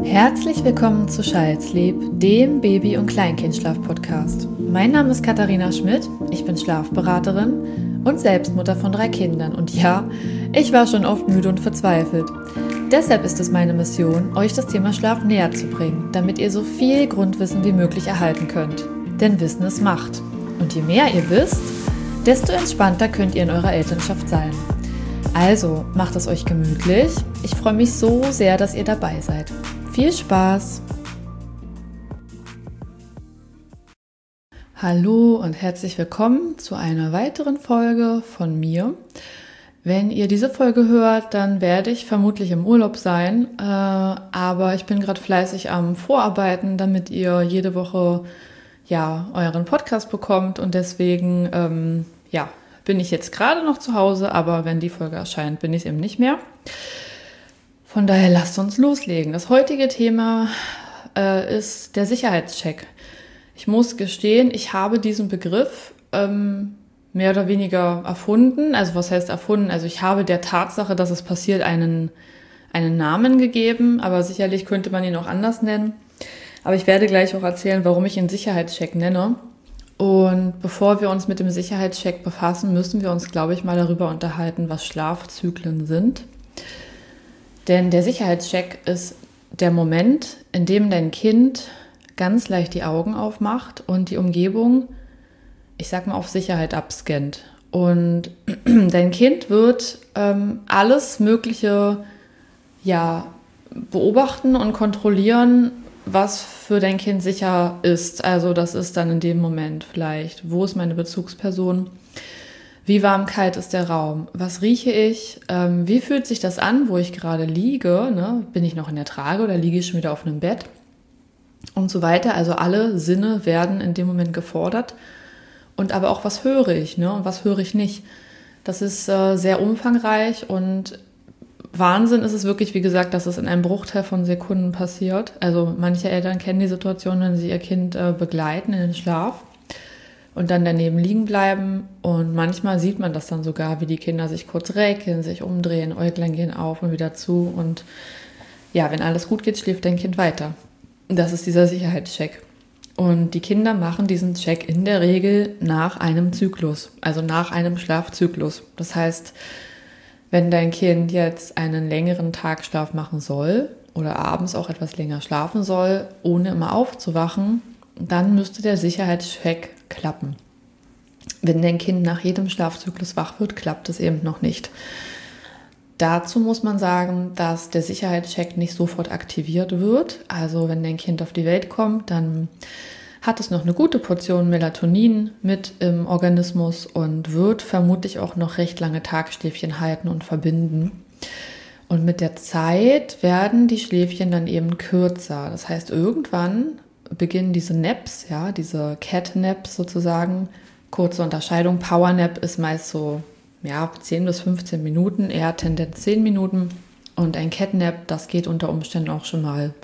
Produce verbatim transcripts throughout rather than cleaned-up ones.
Herzlich willkommen zu Child's-Sleep, dem Baby- und Kleinkindschlaf-Podcast. Mein Name ist Katharina Schmidt, ich bin Schlafberaterin und Selbstmutter von drei Kindern. Und ja, ich war schon oft müde und verzweifelt. Deshalb ist es meine Mission, euch das Thema Schlaf näher zu bringen, damit ihr so viel Grundwissen wie möglich erhalten könnt. Denn Wissen ist Macht. Und je mehr ihr wisst, desto entspannter könnt ihr in eurer Elternschaft sein. Also macht es euch gemütlich. Ich freue mich so sehr, dass ihr dabei seid. Viel Spaß! Hallo und herzlich willkommen zu einer weiteren Folge von mir. Wenn ihr diese Folge hört, dann werde ich vermutlich im Urlaub sein, äh, aber ich bin gerade fleißig am Vorarbeiten, damit ihr jede Woche ja euren Podcast bekommt und deswegen ähm, ja, bin ich jetzt gerade noch zu Hause, aber wenn die Folge erscheint, bin ich eben nicht mehr. Von daher lasst uns loslegen. Das heutige Thema äh, ist der Sicherheitscheck. Ich muss gestehen, ich habe diesen Begriff ähm, mehr oder weniger erfunden. Also was heißt erfunden? Also ich habe der Tatsache, dass es passiert, einen, einen Namen gegeben, aber sicherlich könnte man ihn auch anders nennen. Aber ich werde gleich auch erzählen, warum ich ihn Sicherheitscheck nenne. Und bevor wir uns mit dem Sicherheitscheck befassen, müssen wir uns, glaube ich, mal darüber unterhalten, was Schlafzyklen sind. Denn der Sicherheitscheck ist der Moment, in dem dein Kind ganz leicht die Augen aufmacht und die Umgebung, ich sag mal, auf Sicherheit abscannt. Und dein Kind wird ähm, alles Mögliche ja, beobachten und kontrollieren, was für dein Kind sicher ist. Also das ist dann in dem Moment vielleicht, wo ist meine Bezugsperson? Wie warm, kalt ist der Raum? Was rieche ich? Ähm, wie fühlt sich das an, wo ich gerade liege? Ne? Bin ich noch in der Trage oder liege ich schon wieder auf einem Bett? Und so weiter. Also alle Sinne werden in dem Moment gefordert. Und aber auch, was höre ich, ne? Und was höre ich nicht? Das ist äh, sehr umfangreich und Wahnsinn ist es wirklich, wie gesagt, dass es in einem Bruchteil von Sekunden passiert. Also manche Eltern kennen die Situation, wenn sie ihr Kind äh, begleiten in den Schlaf und dann daneben liegen bleiben. Und manchmal sieht man das dann sogar, wie die Kinder sich kurz räkeln, sich umdrehen, Äuglein gehen auf und wieder zu. Und ja, wenn alles gut geht, schläft dein Kind weiter. Das ist dieser Sicherheitscheck. Und die Kinder machen diesen Check in der Regel nach einem Zyklus, also nach einem Schlafzyklus. Das heißt, wenn dein Kind jetzt einen längeren Tagschlaf machen soll oder abends auch etwas länger schlafen soll, ohne immer aufzuwachen, dann müsste der Sicherheitscheck klappen. Wenn dein Kind nach jedem Schlafzyklus wach wird, klappt es eben noch nicht. Dazu muss man sagen, dass der Sicherheitscheck nicht sofort aktiviert wird. Also wenn dein Kind auf die Welt kommt, dann hat es noch eine gute Portion Melatonin mit im Organismus und wird vermutlich auch noch recht lange Tagschläfchen halten und verbinden. Und mit der Zeit werden die Schläfchen dann eben kürzer. Das heißt, irgendwann beginnen diese Naps, ja, diese Cat-Naps sozusagen. Kurze Unterscheidung, Power-Nap ist meist so ja, zehn bis fünfzehn Minuten, eher Tendenz zehn Minuten. Und ein Cat-Nap, das geht unter Umständen auch schon mal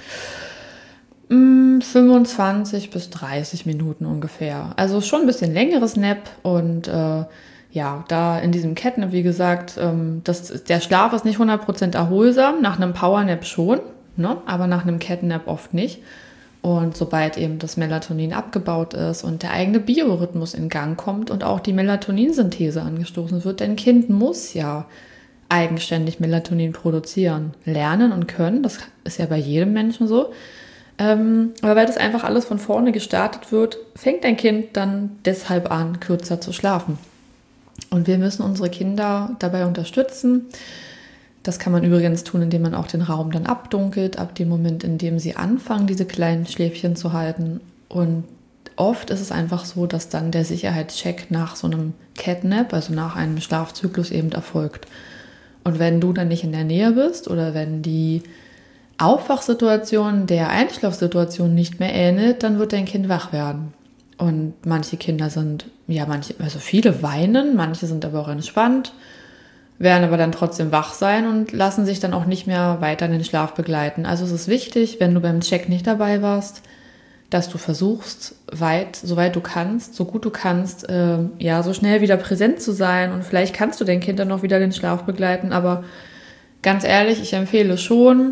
mh, fünfundzwanzig bis dreißig Minuten ungefähr. Also schon ein bisschen längeres Nap. Und äh, ja, da in diesem Cat-Nap, wie gesagt, ähm, das, der Schlaf ist nicht hundert Prozent erholsam, nach einem Power-Nap schon, ne? Aber nach einem Cat-Nap oft nicht. Und sobald eben das Melatonin abgebaut ist und der eigene Biorhythmus in Gang kommt und auch die Melatoninsynthese angestoßen wird, dein Kind muss ja eigenständig Melatonin produzieren, lernen und können. Das ist ja bei jedem Menschen so. Ähm, aber weil das einfach alles von vorne gestartet wird, fängt dein Kind dann deshalb an, kürzer zu schlafen. Und wir müssen unsere Kinder dabei unterstützen. Das kann man übrigens tun, indem man auch den Raum dann abdunkelt, ab dem Moment, in dem sie anfangen, diese kleinen Schläfchen zu halten. Und oft ist es einfach so, dass dann der Sicherheitscheck nach so einem Catnap, also nach einem Schlafzyklus eben erfolgt. Und wenn du dann nicht in der Nähe bist oder wenn die Aufwachsituation der Einschlafsituation nicht mehr ähnelt, dann wird dein Kind wach werden. Und manche Kinder sind, ja, manche, also viele weinen, manche sind aber auch entspannt, werden aber dann trotzdem wach sein und lassen sich dann auch nicht mehr weiter in den Schlaf begleiten. Also es ist wichtig, wenn du beim Check nicht dabei warst, dass du versuchst, weit, soweit du kannst, so gut du kannst, äh, ja, so schnell wieder präsent zu sein. Und vielleicht kannst du dein Kind dann noch wieder den Schlaf begleiten, aber ganz ehrlich, ich empfehle schon,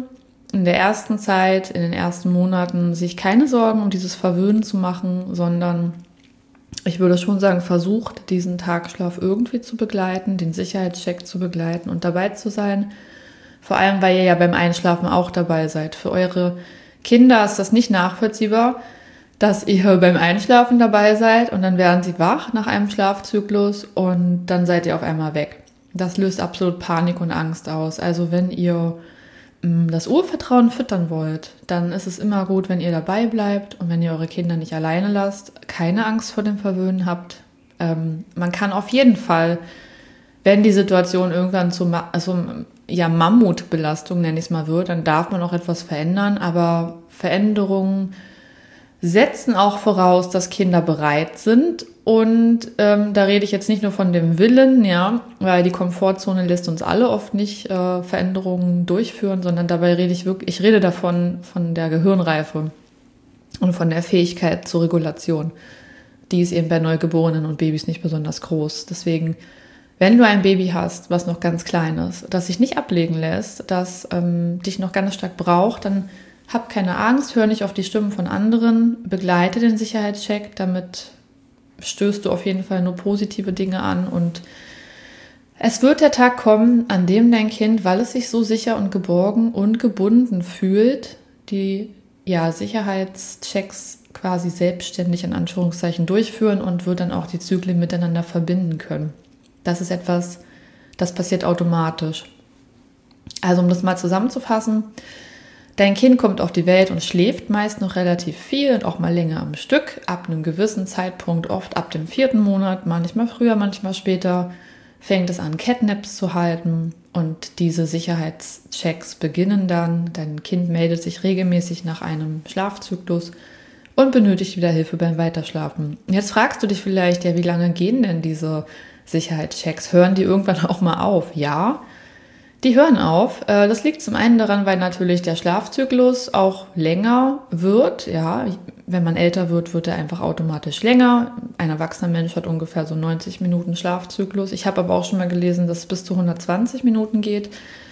in der ersten Zeit, in den ersten Monaten sich keine Sorgen um dieses Verwöhnen zu machen, sondern ich würde schon sagen, versucht, diesen Tagschlaf irgendwie zu begleiten, den Sicherheitscheck zu begleiten und dabei zu sein. Vor allem, weil ihr ja beim Einschlafen auch dabei seid. Für eure Kinder ist das nicht nachvollziehbar, dass ihr beim Einschlafen dabei seid und dann werden sie wach nach einem Schlafzyklus und dann seid ihr auf einmal weg. Das löst absolut Panik und Angst aus. Also wenn ihr mh, das Urvertrauen füttern wollt, dann ist es immer gut, wenn ihr dabei bleibt und wenn ihr eure Kinder nicht alleine lasst, keine Angst vor dem Verwöhnen habt. Ähm, man kann auf jeden Fall, wenn die Situation irgendwann zu Ma- also, ja, Mammutbelastung, nenne ich es mal, wird, dann darf man auch etwas verändern, aber Veränderungen setzen auch voraus, dass Kinder bereit sind und ähm, da rede ich jetzt nicht nur von dem Willen, ja, weil die Komfortzone lässt uns alle oft nicht äh, Veränderungen durchführen, sondern dabei rede ich wirklich, ich rede davon von der Gehirnreife und von der Fähigkeit zur Regulation. Die ist eben bei Neugeborenen und Babys nicht besonders groß. Deswegen, wenn du ein Baby hast, was noch ganz klein ist, das sich nicht ablegen lässt, das ähm, dich noch ganz stark braucht, dann hab keine Angst, hör nicht auf die Stimmen von anderen, begleite den Sicherheitscheck, damit stößt du auf jeden Fall nur positive Dinge an und es wird der Tag kommen, an dem dein Kind, weil es sich so sicher und geborgen und gebunden fühlt, die ja, Sicherheitschecks quasi selbstständig in Anführungszeichen durchführen und wird dann auch die Zyklen miteinander verbinden können. Das ist etwas, das passiert automatisch. Also um das mal zusammenzufassen, dein Kind kommt auf die Welt und schläft meist noch relativ viel und auch mal länger am Stück, ab einem gewissen Zeitpunkt, oft ab dem vierten Monat, manchmal früher, manchmal später, fängt es an, Catnaps zu halten und diese Sicherheitschecks beginnen dann. Dein Kind meldet sich regelmäßig nach einem Schlafzyklus und benötigt wieder Hilfe beim Weiterschlafen. Jetzt fragst du dich vielleicht, ja, wie lange gehen denn diese Sicherheitschecks? Hören die irgendwann auch mal auf? Ja, die hören auf. Das liegt zum einen daran, weil natürlich der Schlafzyklus auch länger wird. Ja, wenn man älter wird, wird er einfach automatisch länger. Ein erwachsener Mensch hat ungefähr so neunzig Minuten Schlafzyklus. Ich habe aber auch schon mal gelesen, dass es bis zu hundertzwanzig Minuten geht.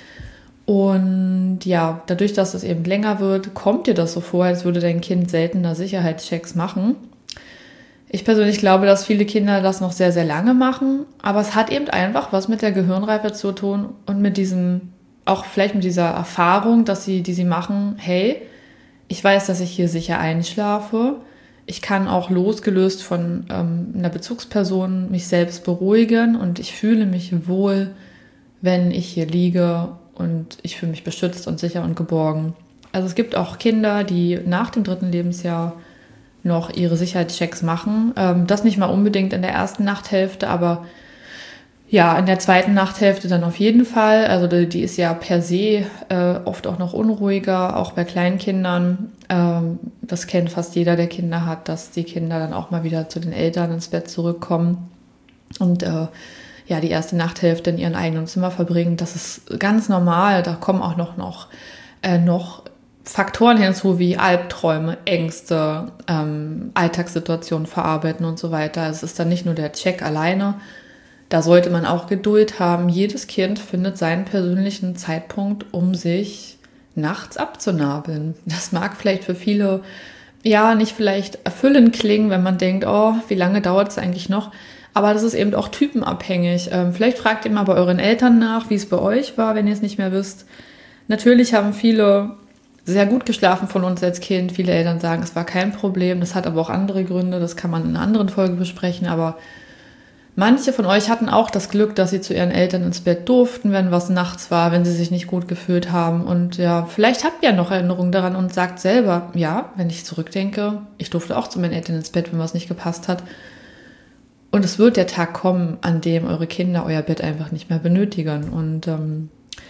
Und ja, dadurch, dass es eben länger wird, kommt dir das so vor, als würde dein Kind seltener Sicherheitschecks machen. Ich persönlich glaube, dass viele Kinder das noch sehr, sehr lange machen, aber es hat eben einfach was mit der Gehirnreife zu tun und mit diesem, auch vielleicht mit dieser Erfahrung, dass sie, die sie machen, hey, ich weiß, dass ich hier sicher einschlafe, ich kann auch losgelöst von ähm, einer Bezugsperson mich selbst beruhigen und ich fühle mich wohl, wenn ich hier liege und ich fühle mich beschützt und sicher und geborgen. Also es gibt auch Kinder, die nach dem dritten Lebensjahr noch ihre Sicherheitschecks machen. Das nicht mal unbedingt in der ersten Nachthälfte, aber ja, in der zweiten Nachthälfte dann auf jeden Fall. Also die, die ist ja per se äh, oft auch noch unruhiger, auch bei Kleinkindern. Ähm, das kennt fast jeder, der Kinder hat, dass die Kinder dann auch mal wieder zu den Eltern ins Bett zurückkommen und äh, ja, die erste Nachthälfte in ihrem eigenen Zimmer verbringen. Das ist ganz normal. Da kommen auch noch, noch, äh, noch Faktoren hinzu wie Albträume, Ängste, ähm, Alltagssituationen verarbeiten und so weiter. Es ist dann nicht nur der Check alleine. Da sollte man auch Geduld haben. Jedes Kind findet seinen persönlichen Zeitpunkt, um sich nachts abzunabeln. Das mag vielleicht für viele, ja, nicht vielleicht erfüllend klingen, wenn man denkt, oh, wie lange dauert es eigentlich noch? Aber das ist eben auch typenabhängig. Ähm, vielleicht fragt ihr mal bei euren Eltern nach, wie es bei euch war, wenn ihr es nicht mehr wisst. Natürlich haben viele sehr gut geschlafen von uns als Kind. Viele Eltern sagen, es war kein Problem. Das hat aber auch andere Gründe. Das kann man in einer anderen Folge besprechen. Aber manche von euch hatten auch das Glück, dass sie zu ihren Eltern ins Bett durften, wenn was nachts war, wenn sie sich nicht gut gefühlt haben. Und ja, vielleicht habt ihr noch Erinnerungen daran und sagt selber, ja, wenn ich zurückdenke, ich durfte auch zu meinen Eltern ins Bett, wenn was nicht gepasst hat. Und es wird der Tag kommen, an dem eure Kinder euer Bett einfach nicht mehr benötigen. Und ähm,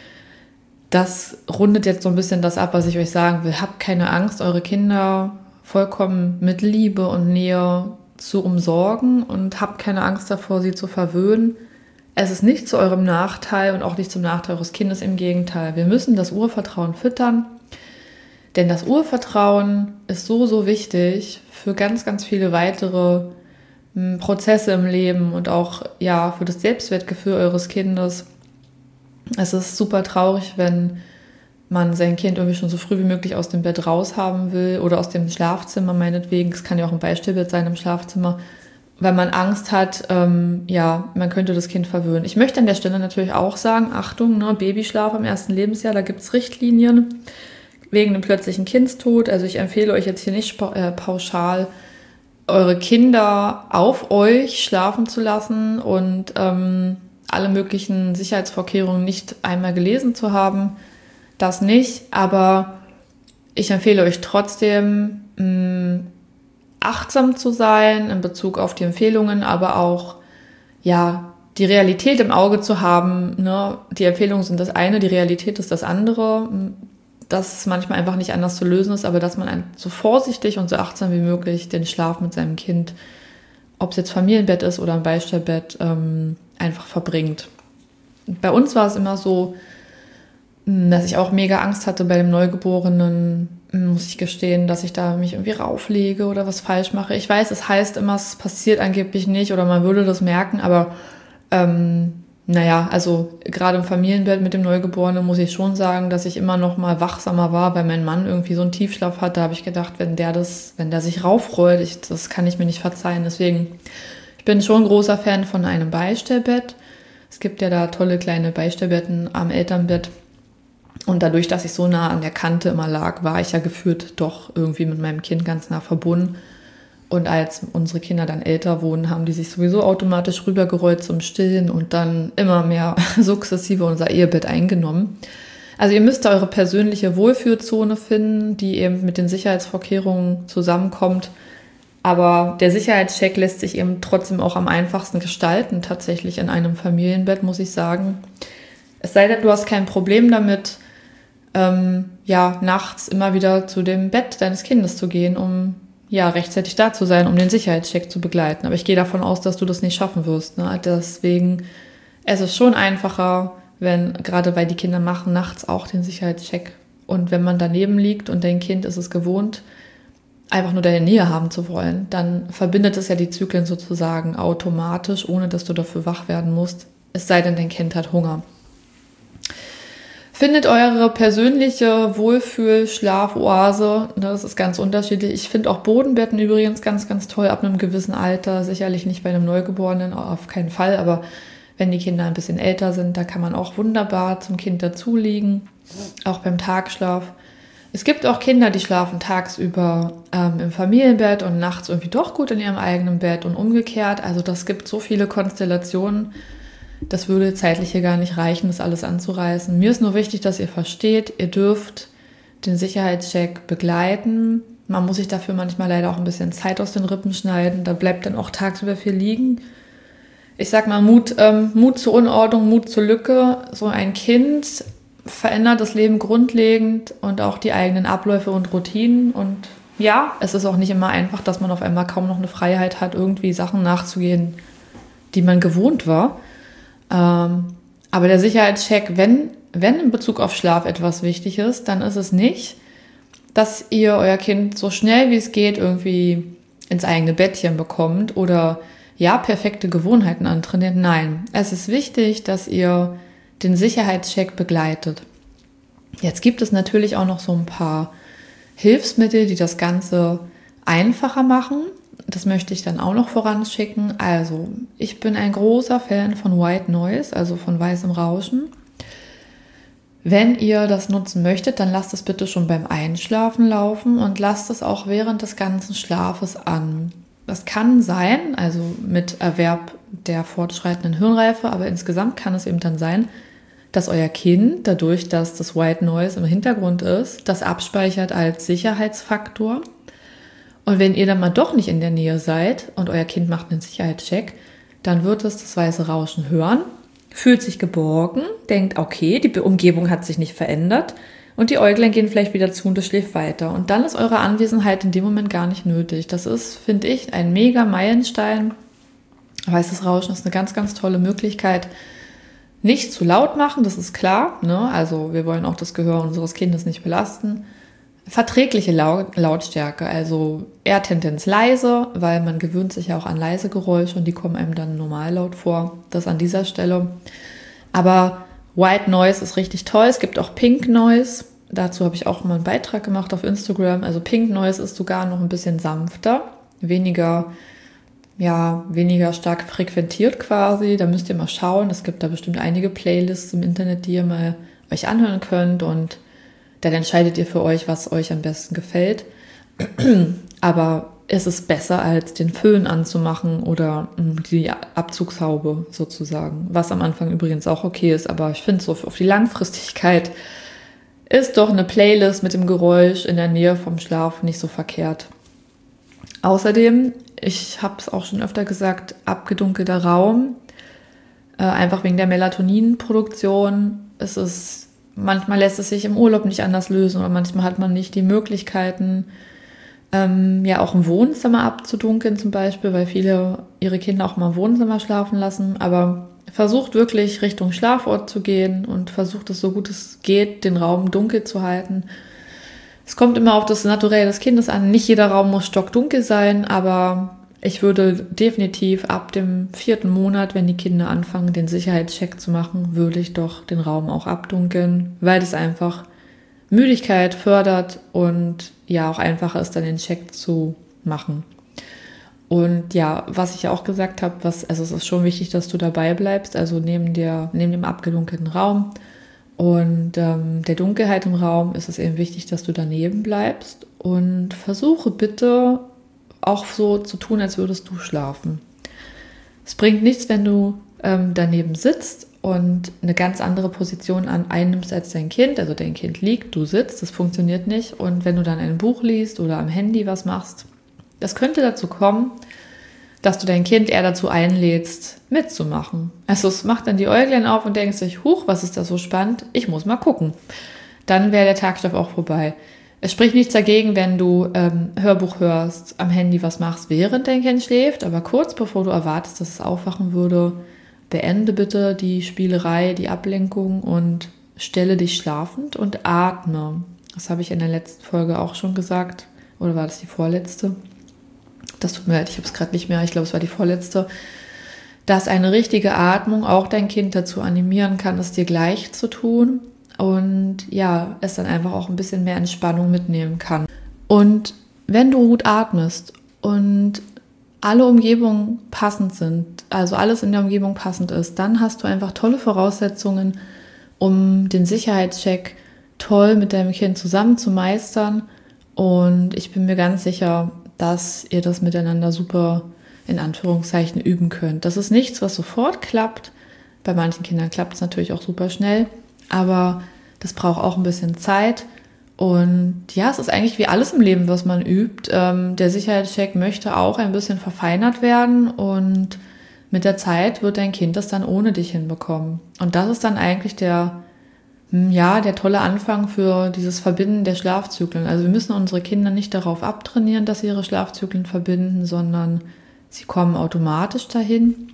das rundet jetzt so ein bisschen das ab, was ich euch sagen will. Habt keine Angst, eure Kinder vollkommen mit Liebe und Nähe zu umsorgen und habt keine Angst davor, sie zu verwöhnen. Es ist nicht zu eurem Nachteil und auch nicht zum Nachteil eures Kindes, im Gegenteil. Wir müssen das Urvertrauen füttern, denn das Urvertrauen ist so, so wichtig für ganz, ganz viele weitere m, Prozesse im Leben und auch ja für das Selbstwertgefühl eures Kindes. Es ist super traurig, wenn man sein Kind irgendwie schon so früh wie möglich aus dem Bett raus haben will oder aus dem Schlafzimmer meinetwegen. Es kann ja auch ein Beistellbett sein im Schlafzimmer, weil man Angst hat, ähm, ja, man könnte das Kind verwöhnen. Ich möchte an der Stelle natürlich auch sagen, Achtung, ne, Babyschlaf im ersten Lebensjahr, da gibt es Richtlinien wegen dem plötzlichen Kindstod. Also ich empfehle euch jetzt hier nicht äh, pauschal, eure Kinder auf euch schlafen zu lassen und ähm, alle möglichen Sicherheitsvorkehrungen nicht einmal gelesen zu haben. Das nicht, aber ich empfehle euch trotzdem, mh, achtsam zu sein in Bezug auf die Empfehlungen, aber auch ja die Realität im Auge zu haben. Ne? Die Empfehlungen sind das eine, die Realität ist das andere. Dass es manchmal einfach nicht anders zu lösen ist, aber dass man so vorsichtig und so achtsam wie möglich den Schlaf mit seinem Kind, ob es jetzt Familienbett ist oder ein Beistellbett, ähm, einfach verbringt. Bei uns war es immer so, dass ich auch mega Angst hatte bei dem Neugeborenen, muss ich gestehen, dass ich da mich irgendwie rauflege oder was falsch mache. Ich weiß, es heißt immer, es passiert angeblich nicht oder man würde das merken, aber ähm, naja, also gerade im Familienbett mit dem Neugeborenen muss ich schon sagen, dass ich immer noch mal wachsamer war, weil mein Mann irgendwie so einen Tiefschlaf hat. Da habe ich gedacht, wenn der das, wenn der sich raufrollt, ich, das kann ich mir nicht verzeihen. Deswegen, ich bin schon ein großer Fan von einem Beistellbett. Es gibt ja da tolle kleine Beistellbetten am Elternbett. Und dadurch, dass ich so nah an der Kante immer lag, war ich ja gefühlt doch irgendwie mit meinem Kind ganz nah verbunden. Und als unsere Kinder dann älter wurden, haben die sich sowieso automatisch rübergerollt zum Stillen und dann immer mehr sukzessive unser Ehebett eingenommen. Also ihr müsst da eure persönliche Wohlfühlzone finden, die eben mit den Sicherheitsvorkehrungen zusammenkommt. Aber der Sicherheitscheck lässt sich eben trotzdem auch am einfachsten gestalten, tatsächlich in einem Familienbett, muss ich sagen. Es sei denn, du hast kein Problem damit, ähm, ja, nachts immer wieder zu dem Bett deines Kindes zu gehen, um ja, rechtzeitig da zu sein, um den Sicherheitscheck zu begleiten. Aber ich gehe davon aus, dass du das nicht schaffen wirst. Ne? Deswegen es ist schon einfacher, wenn, gerade weil die Kinder machen nachts auch den Sicherheitscheck. Und wenn man daneben liegt und dein Kind ist es gewohnt, einfach nur deine Nähe haben zu wollen, dann verbindet es ja die Zyklen sozusagen automatisch, ohne dass du dafür wach werden musst. Es sei denn, dein Kind hat Hunger. Findet eure persönliche Wohlfühl-Schlafoase, das ist ganz unterschiedlich. Ich finde auch Bodenbetten übrigens ganz, ganz toll ab einem gewissen Alter. Sicherlich nicht bei einem Neugeborenen, auf keinen Fall, aber wenn die Kinder ein bisschen älter sind, da kann man auch wunderbar zum Kind dazuliegen, auch beim Tagschlaf. Es gibt auch Kinder, die schlafen tagsüber ähm, im Familienbett und nachts irgendwie doch gut in ihrem eigenen Bett und umgekehrt. Also das gibt so viele Konstellationen. Das würde zeitlich hier gar nicht reichen, das alles anzureißen. Mir ist nur wichtig, dass ihr versteht, ihr dürft den Sicherheitscheck begleiten. Man muss sich dafür manchmal leider auch ein bisschen Zeit aus den Rippen schneiden. Da bleibt dann auch tagsüber viel liegen. Ich sag mal, Mut, ähm, Mut zur Unordnung, Mut zur Lücke. So ein Kind verändert das Leben grundlegend und auch die eigenen Abläufe und Routinen. Und ja, es ist auch nicht immer einfach, dass man auf einmal kaum noch eine Freiheit hat, irgendwie Sachen nachzugehen, die man gewohnt war. Ähm, aber der Sicherheitscheck, wenn, wenn in Bezug auf Schlaf etwas wichtig ist, dann ist es nicht, dass ihr euer Kind so schnell wie es geht irgendwie ins eigene Bettchen bekommt oder ja, perfekte Gewohnheiten antrainiert. Nein, es ist wichtig, dass ihr den Sicherheitscheck begleitet. Jetzt gibt es natürlich auch noch so ein paar Hilfsmittel, die das Ganze einfacher machen. Das möchte ich dann auch noch voranschicken. Also, ich bin ein großer Fan von White Noise, also von weißem Rauschen. Wenn ihr das nutzen möchtet, dann lasst es bitte schon beim Einschlafen laufen und lasst es auch während des ganzen Schlafes an. Das kann sein, also mit Erwerb der fortschreitenden Hirnreife, aber insgesamt kann es eben dann sein, dass euer Kind, dadurch, dass das White Noise im Hintergrund ist, das abspeichert als Sicherheitsfaktor. Und wenn ihr dann mal doch nicht in der Nähe seid und euer Kind macht einen Sicherheitscheck, dann wird es das weiße Rauschen hören, fühlt sich geborgen, denkt, okay, die Umgebung hat sich nicht verändert und die Äuglein gehen vielleicht wieder zu und es schläft weiter. Und dann ist eure Anwesenheit in dem Moment gar nicht nötig. Das ist, finde ich, ein mega Meilenstein. Weißes Rauschen ist eine ganz, ganz tolle Möglichkeit. Nicht zu laut machen, das ist klar, ne? Also wir wollen auch das Gehör unseres Kindes nicht belasten. Verträgliche Lautstärke, also eher Tendenz leise, weil man gewöhnt sich ja auch an leise Geräusche und die kommen einem dann normal laut vor. Das an dieser Stelle. Aber White Noise ist richtig toll. Es gibt auch Pink Noise. Dazu habe ich auch mal einen Beitrag gemacht auf Instagram. Also Pink Noise ist sogar noch ein bisschen sanfter, weniger, ja, weniger stark frequentiert quasi. Da müsst ihr mal schauen. Es gibt da bestimmt einige Playlists im Internet, die ihr mal euch anhören könnt. Und dann entscheidet ihr für euch, was euch am besten gefällt. Aber es ist besser, als den Föhn anzumachen oder die Abzugshaube sozusagen. Was am Anfang übrigens auch okay ist. Aber ich finde, so auf die Langfristigkeit ist doch eine Playlist mit dem Geräusch in der Nähe vom Schlaf nicht so verkehrt. Außerdem, ich habe es auch schon öfter gesagt, abgedunkelter Raum, äh, einfach wegen der Melatoninproduktion. Es ist, manchmal lässt es sich im Urlaub nicht anders lösen oder manchmal hat man nicht die Möglichkeiten, ähm, ja auch ein Wohnzimmer abzudunkeln zum Beispiel, weil viele ihre Kinder auch mal im Wohnzimmer schlafen lassen, aber versucht wirklich Richtung Schlafort zu gehen und versucht es so gut es geht, den Raum dunkel zu halten. Es kommt immer auf das Naturell des Kindes an. Nicht jeder Raum muss stockdunkel sein, aber ich würde definitiv ab dem vierten Monat, wenn die Kinder anfangen, den Sicherheitscheck zu machen, würde ich doch den Raum auch abdunkeln, weil das einfach Müdigkeit fördert und ja auch einfacher ist, dann den Check zu machen. Und ja, was ich ja auch gesagt habe, was, also es ist schon wichtig, dass du dabei bleibst, also neben der, neben dem abgedunkelten Raum und ähm, der Dunkelheit im Raum ist es eben wichtig, dass du daneben bleibst und versuche bitte auch so zu tun, als würdest du schlafen. Es bringt nichts, wenn du ähm, daneben sitzt und eine ganz andere Position an einnimmst als dein Kind, also dein Kind liegt, du sitzt, das funktioniert nicht und wenn du dann ein Buch liest oder am Handy was machst, das könnte dazu kommen, dass du dein Kind eher dazu einlädst, mitzumachen. Also es macht dann die Äuglein auf und denkst sich, huch, was ist da so spannend? Ich muss mal gucken. Dann wäre der Tagstoff auch vorbei. Es spricht nichts dagegen, wenn du ähm, Hörbuch hörst, am Handy was machst, während dein Kind schläft, aber kurz bevor du erwartest, dass es aufwachen würde, beende bitte die Spielerei, die Ablenkung und stelle dich schlafend und atme. Das habe ich in der letzten Folge auch schon gesagt. Oder war das die vorletzte? Das tut mir leid, ich habe es gerade nicht mehr, ich glaube, es war die vorletzte, dass eine richtige Atmung auch dein Kind dazu animieren kann, es dir gleich zu tun und ja, es dann einfach auch ein bisschen mehr Entspannung mitnehmen kann. Und wenn du gut atmest und alle Umgebungen passend sind, also alles in der Umgebung passend ist, dann hast du einfach tolle Voraussetzungen, um den Sicherheitscheck toll mit deinem Kind zusammen zu meistern und ich bin mir ganz sicher, dass ihr das miteinander super in Anführungszeichen üben könnt. Das ist nichts, was sofort klappt. Bei manchen Kindern klappt es natürlich auch super schnell, aber das braucht auch ein bisschen Zeit. Und ja, es ist eigentlich wie alles im Leben, was man übt. Ähm, der Sicherheitscheck möchte auch ein bisschen verfeinert werden und mit der Zeit wird dein Kind das dann ohne dich hinbekommen. Und das ist dann eigentlich der Ja, der tolle Anfang für dieses Verbinden der Schlafzyklen. Also wir müssen unsere Kinder nicht darauf abtrainieren, dass sie ihre Schlafzyklen verbinden, sondern sie kommen automatisch dahin.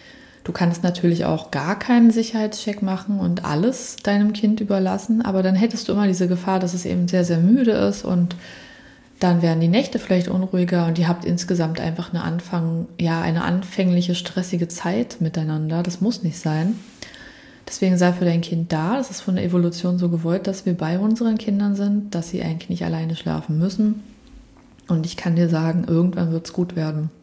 Du kannst natürlich auch gar keinen Sicherheitscheck machen und alles deinem Kind überlassen, aber dann hättest du immer diese Gefahr, dass es eben sehr, sehr müde ist und dann werden die Nächte vielleicht unruhiger und ihr habt insgesamt einfach eine Anfang, ja, eine anfängliche stressige Zeit miteinander. Das muss nicht sein. Deswegen sei für dein Kind da. Das ist von der Evolution so gewollt, dass wir bei unseren Kindern sind, dass sie eigentlich nicht alleine schlafen müssen. Und ich kann dir sagen, irgendwann wird es gut werden.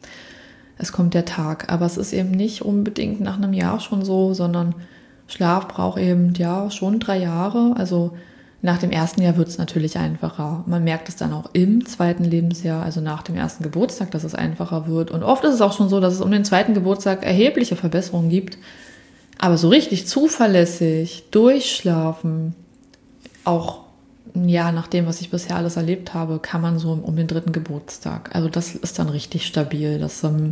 Es kommt der Tag. Aber es ist eben nicht unbedingt nach einem Jahr schon so, sondern Schlaf braucht eben ja schon drei Jahre. Also nach dem ersten Jahr wird es natürlich einfacher. Man merkt es dann auch im zweiten Lebensjahr, also nach dem ersten Geburtstag, dass es einfacher wird. Und oft ist es auch schon so, dass es um den zweiten Geburtstag erhebliche Verbesserungen gibt. Aber so richtig zuverlässig, durchschlafen, auch ja, nach dem, was ich bisher alles erlebt habe, kann man so um den dritten Geburtstag. Also das ist dann richtig stabil. Das, ähm,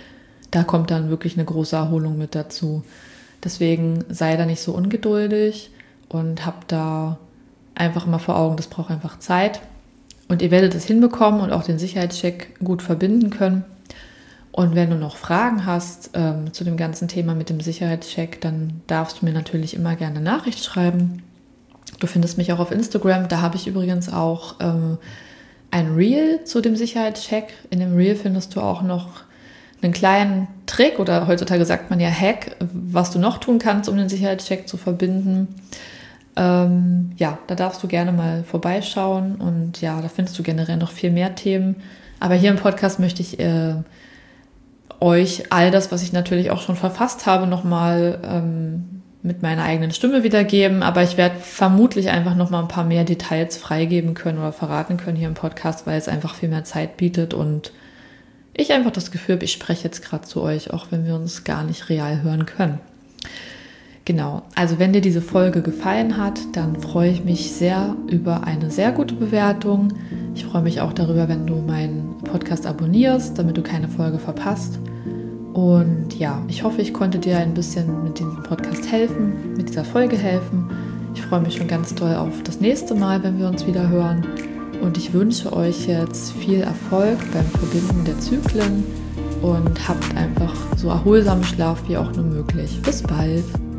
da kommt dann wirklich eine große Erholung mit dazu. Deswegen sei da nicht so ungeduldig und hab da einfach mal vor Augen, das braucht einfach Zeit. Und ihr werdet es hinbekommen und auch den Sicherheitscheck gut verbinden können. Und wenn du noch Fragen hast ähm, zu dem ganzen Thema mit dem Sicherheitscheck, dann darfst du mir natürlich immer gerne eine Nachricht schreiben. Du findest mich auch auf Instagram. Da habe ich übrigens auch ähm, ein Reel zu dem Sicherheitscheck. In dem Reel findest du auch noch einen kleinen Trick oder heutzutage sagt man ja Hack, was du noch tun kannst, um den Sicherheitscheck zu verbinden. Ähm, ja, da darfst du gerne mal vorbeischauen und ja, da findest du generell noch viel mehr Themen. Aber hier im Podcast möchte ich äh, euch all das, was ich natürlich auch schon verfasst habe, nochmal ähm, mit meiner eigenen Stimme wiedergeben. Aber ich werde vermutlich einfach nochmal ein paar mehr Details freigeben können oder verraten können hier im Podcast, weil es einfach viel mehr Zeit bietet und ich einfach das Gefühl habe, ich spreche jetzt gerade zu euch, auch wenn wir uns gar nicht real hören können. Genau, also wenn dir diese Folge gefallen hat, dann freue ich mich sehr über eine sehr gute Bewertung. Ich freue mich auch darüber, wenn du meinen Podcast abonnierst, damit du keine Folge verpasst. Und ja, ich hoffe, ich konnte dir ein bisschen mit diesem Podcast helfen, mit dieser Folge helfen. Ich freue mich schon ganz doll auf das nächste Mal, wenn wir uns wieder hören. Und ich wünsche euch jetzt viel Erfolg beim Verbinden der Zyklen und habt einfach so erholsamen Schlaf wie auch nur möglich. Bis bald!